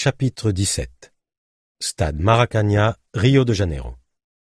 Chapitre 17. Stade Maracanã, Rio de Janeiro.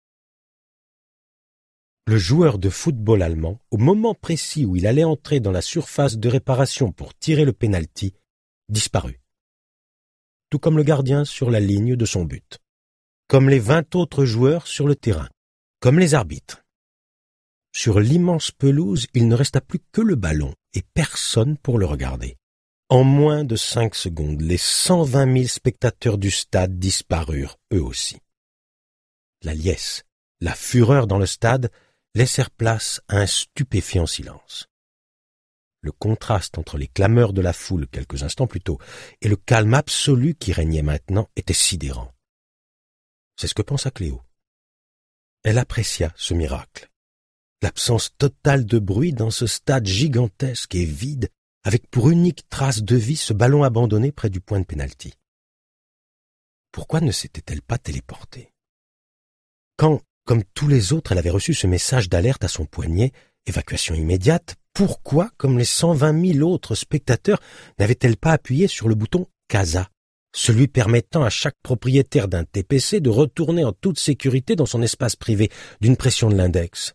Le joueur de football allemand, au moment précis où il allait entrer dans la surface de réparation pour tirer le pénalty, disparut. Tout comme le gardien sur la ligne de son but. Comme les 20 autres joueurs sur le terrain. Comme les arbitres. Sur l'immense pelouse, il ne resta plus que le ballon et personne pour le regarder. En moins de 5 secondes, les 120 000 spectateurs du stade disparurent, eux aussi. La liesse, la fureur dans le stade laissèrent place à un stupéfiant silence. Le contraste entre les clameurs de la foule quelques instants plus tôt et le calme absolu qui régnait maintenant était sidérant. C'est ce que pensa Cléo. Elle apprécia ce miracle. L'absence totale de bruit dans ce stade gigantesque et vide, avec pour unique trace de vie ce ballon abandonné près du point de pénalty. Pourquoi ne s'était-elle pas téléportée? Quand, comme tous les autres, elle avait reçu ce message d'alerte à son poignet, évacuation immédiate, pourquoi, comme les 120 000 autres spectateurs, n'avait-elle pas appuyé sur le bouton « Casa », celui permettant à chaque propriétaire d'un TPC de retourner en toute sécurité dans son espace privé d'une pression de l'index?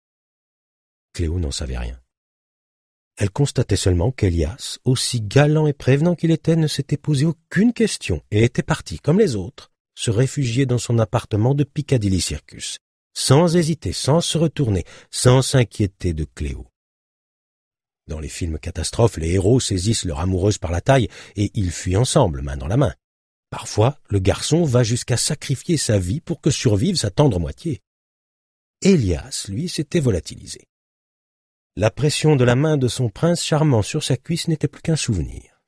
Cléo n'en savait rien. Elle constatait seulement qu'Elias, aussi galant et prévenant qu'il était, ne s'était posé aucune question et était parti, comme les autres, se réfugier dans son appartement de Piccadilly Circus, sans hésiter, sans se retourner, sans s'inquiéter de Cléo. Dans les films catastrophes, les héros saisissent leur amoureuse par la taille et ils fuient ensemble, main dans la main. Parfois, le garçon va jusqu'à sacrifier sa vie pour que survive sa tendre moitié. Elias, lui, s'était volatilisé. La pression de la main de son prince charmant sur sa cuisse n'était plus qu'un souvenir.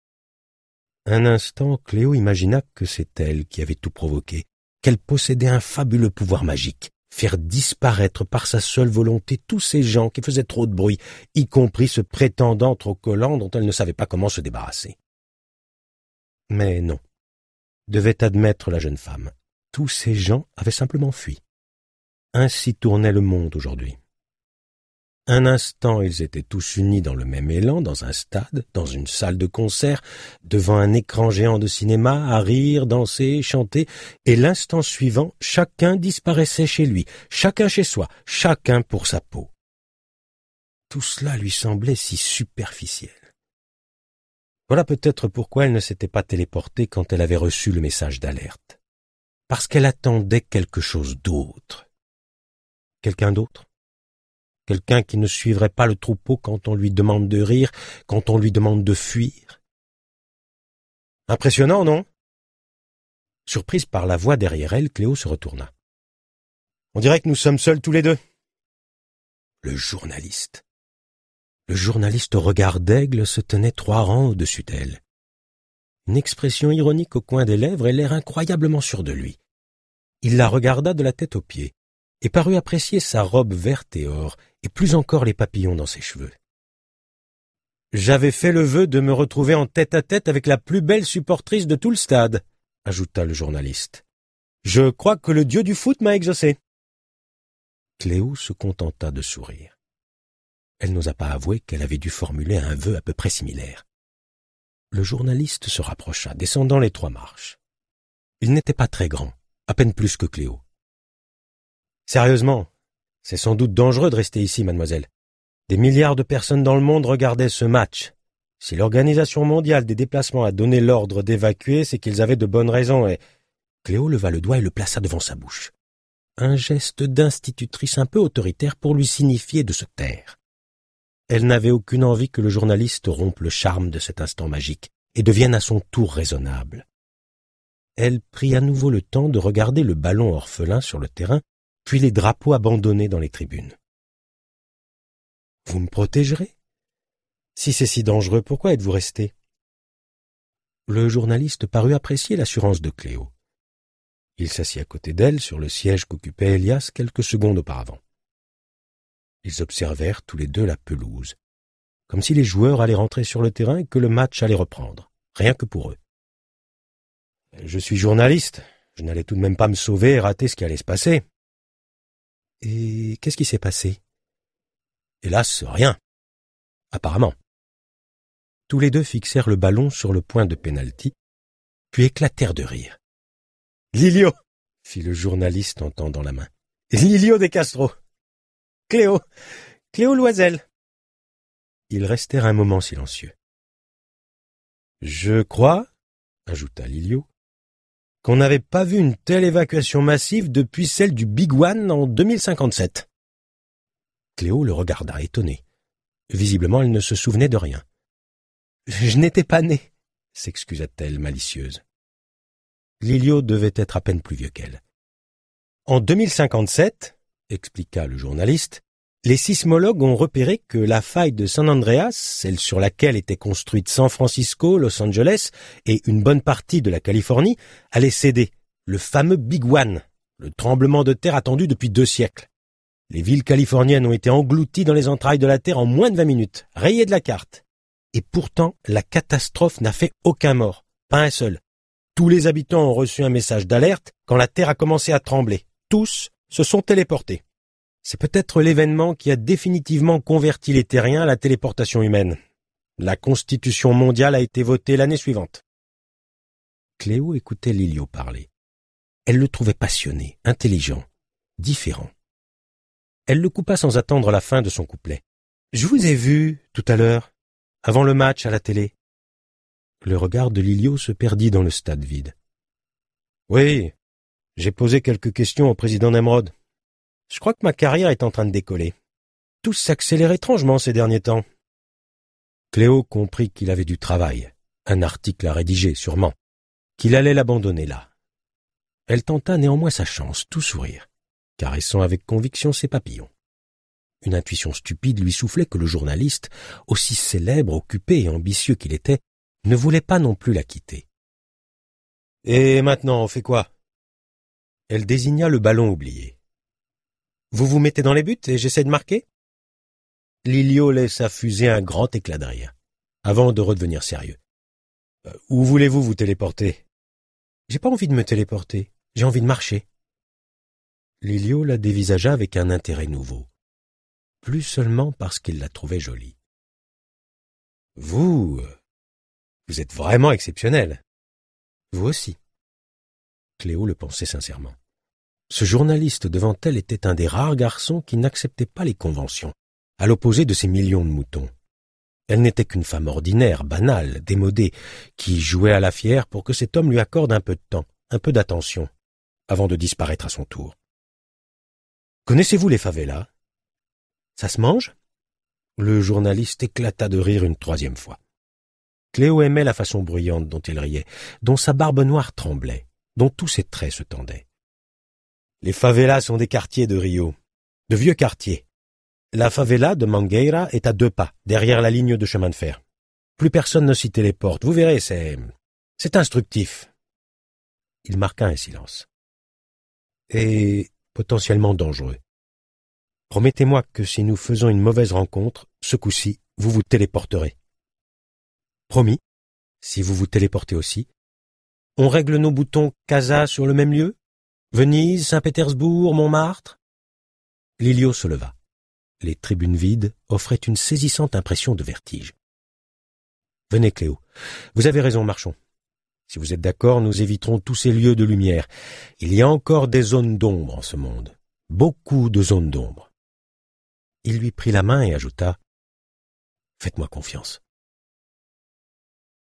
Un instant, Cléo imagina que c'est elle qui avait tout provoqué, qu'elle possédait un fabuleux pouvoir magique, faire disparaître par sa seule volonté tous ces gens qui faisaient trop de bruit, y compris ce prétendant trop collant dont elle ne savait pas comment se débarrasser. Mais non, devait admettre la jeune femme. Tous ces gens avaient simplement fui. Ainsi tournait le monde aujourd'hui. Un instant, ils étaient tous unis dans le même élan, dans un stade, dans une salle de concert, devant un écran géant de cinéma, à rire, danser, chanter, et l'instant suivant, chacun disparaissait chez lui, chacun chez soi, chacun pour sa peau. Tout cela lui semblait si superficiel. Voilà peut-être pourquoi elle ne s'était pas téléportée quand elle avait reçu le message d'alerte. Parce qu'elle attendait quelque chose d'autre. Quelqu'un d'autre? Quelqu'un qui ne suivrait pas le troupeau quand on lui demande de rire, quand on lui demande de fuir. Impressionnant, non? Surprise par la voix derrière elle, Cléo se retourna. On dirait que nous sommes seuls tous les deux. Le journaliste. Le journaliste au regard d'aigle se tenait 3 rangs au-dessus d'elle. Une expression ironique au coin des lèvres et l'air incroyablement sûr de lui. Il la regarda de la tête aux pieds et parut apprécier sa robe verte et or, et plus encore les papillons dans ses cheveux. « J'avais fait le vœu de me retrouver en tête-à-tête avec la plus belle supportrice de tout le stade, » ajouta le journaliste. « Je crois que le dieu du foot m'a exaucé. » Cléo se contenta de sourire. Elle n'osa pas avouer qu'elle avait dû formuler un vœu à peu près similaire. Le journaliste se rapprocha, descendant les 3 marches. Il n'était pas très grand, à peine plus que Cléo. Sérieusement, c'est sans doute dangereux de rester ici, mademoiselle. Des milliards de personnes dans le monde regardaient ce match. Si l'Organisation mondiale des déplacements a donné l'ordre d'évacuer, c'est qu'ils avaient de bonnes raisons et... Cléo leva le doigt et le plaça devant sa bouche. Un geste d'institutrice un peu autoritaire pour lui signifier de se taire. Elle n'avait aucune envie que le journaliste rompe le charme de cet instant magique et devienne à son tour raisonnable. Elle prit à nouveau le temps de regarder le ballon orphelin sur le terrain, puis les drapeaux abandonnés dans les tribunes. « Vous me protégerez? Si c'est si dangereux, pourquoi êtes-vous resté ?» Le journaliste parut apprécier l'assurance de Cléo. Il s'assit à côté d'elle sur le siège qu'occupait Elias quelques secondes auparavant. Ils observèrent tous les deux la pelouse, comme si les joueurs allaient rentrer sur le terrain et que le match allait reprendre, rien que pour eux. « Je suis journaliste, je n'allais tout de même pas me sauver et rater ce qui allait se passer. » « Et qu'est-ce qui s'est passé ?»« Hélas, rien. Apparemment. » Tous les deux fixèrent le ballon sur le point de pénalty, puis éclatèrent de rire. « Lilio !» fit le journaliste en tendant la main. « Lilio de Castro ! Cléo Loisel !» Ils restèrent un moment silencieux. « Je crois, » ajouta Lilio, « qu'on n'avait pas vu une telle évacuation massive depuis celle du Big One en 2057. » Cléo le regarda, étonnée. Visiblement, elle ne se souvenait de rien. « Je n'étais pas née, » s'excusa-t-elle malicieuse. Lilio devait être à peine plus vieux qu'elle. « En 2057, » expliqua le journaliste, les sismologues ont repéré que la faille de San Andreas, celle sur laquelle étaient construites San Francisco, Los Angeles et une bonne partie de la Californie, allait céder, le fameux Big One, le tremblement de terre attendu depuis 2 siècles. Les villes californiennes ont été englouties dans les entrailles de la terre en moins de 20 minutes, rayées de la carte. Et pourtant, la catastrophe n'a fait aucun mort, pas un seul. Tous les habitants ont reçu un message d'alerte quand la terre a commencé à trembler. Tous se sont téléportés. C'est peut-être l'événement qui a définitivement converti les terriens à la téléportation humaine. La Constitution mondiale a été votée l'année suivante. Cléo écoutait Lilio parler. Elle le trouvait passionné, intelligent, différent. Elle le coupa sans attendre la fin de son couplet. « Je vous ai vu, tout à l'heure, avant le match à la télé. » Le regard de Lilio se perdit dans le stade vide. « Oui, j'ai posé quelques questions au président Nemrod. Je crois que ma carrière est en train de décoller. Tout s'accélère étrangement ces derniers temps. » Cléo comprit qu'il avait du travail, un article à rédiger sûrement, qu'il allait l'abandonner là. Elle tenta néanmoins sa chance, tout sourire, caressant avec conviction ses papillons. Une intuition stupide lui soufflait que le journaliste, aussi célèbre, occupé et ambitieux qu'il était, ne voulait pas non plus la quitter. « Et maintenant, on fait quoi ?» Elle désigna le ballon oublié. « Vous vous mettez dans les buts et j'essaie de marquer ?» Lilio laissa fuser un grand éclat de rire, avant de redevenir sérieux. « Où voulez-vous vous téléporter ?»« J'ai pas envie de me téléporter, j'ai envie de marcher. » Lilio la dévisagea avec un intérêt nouveau, plus seulement parce qu'il la trouvait jolie. « Vous êtes vraiment exceptionnel. » « Vous aussi. » Cléo le pensait sincèrement. Ce journaliste devant elle était un des rares garçons qui n'acceptait pas les conventions, à l'opposé de ces millions de moutons. Elle n'était qu'une femme ordinaire, banale, démodée, qui jouait à la fière pour que cet homme lui accorde un peu de temps, un peu d'attention, avant de disparaître à son tour. « Connaissez-vous les favelas ? Ça se mange ?» Le journaliste éclata de rire une 3e fois. Cléo aimait la façon bruyante dont il riait, dont sa barbe noire tremblait, dont tous ses traits se tendaient. Les favelas sont des quartiers de Rio, de vieux quartiers. La favela de Mangueira est à 2 pas, derrière la ligne de chemin de fer. Plus personne ne s'y téléporte, vous verrez, c'est instructif. Il marqua un silence. Et potentiellement dangereux. Promettez-moi que si nous faisons une mauvaise rencontre, ce coup-ci, vous vous téléporterez. Promis, si vous vous téléportez aussi. On règle nos boutons Casa sur le même lieu ? Venise, Saint-Pétersbourg, Montmartre ? Lilio se leva. Les tribunes vides offraient une saisissante impression de vertige. Venez, Cléo. Vous avez raison, marchons. Si vous êtes d'accord, nous éviterons tous ces lieux de lumière. Il y a encore des zones d'ombre en ce monde. Beaucoup de zones d'ombre. Il lui prit la main et ajouta « Faites-moi confiance. »